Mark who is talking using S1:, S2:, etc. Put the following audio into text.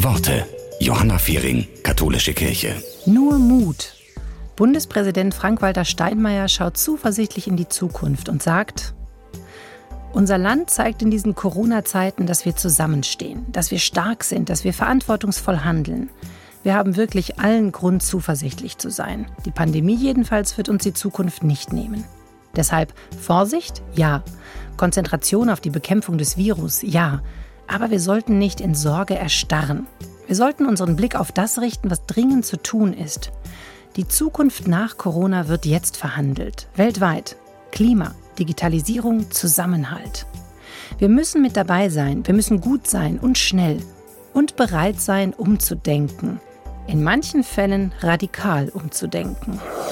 S1: Worte. Johanna Fehring, Katholische Kirche.
S2: Nur Mut. Bundespräsident Frank-Walter Steinmeier schaut zuversichtlich in die Zukunft und sagt: Unser Land zeigt in diesen Corona-Zeiten, dass wir zusammenstehen, dass wir stark sind, dass wir verantwortungsvoll handeln. Wir haben wirklich allen Grund, zuversichtlich zu sein. Die Pandemie jedenfalls wird uns die Zukunft nicht nehmen. Deshalb Vorsicht, ja. Konzentration auf die Bekämpfung des Virus, ja. Aber wir sollten nicht in Sorge erstarren. Wir sollten unseren Blick auf das richten, was dringend zu tun ist. Die Zukunft nach Corona wird jetzt verhandelt. Weltweit. Klima, Digitalisierung, Zusammenhalt. Wir müssen mit dabei sein, wir müssen gut sein und schnell. Und bereit sein, umzudenken. In manchen Fällen radikal umzudenken.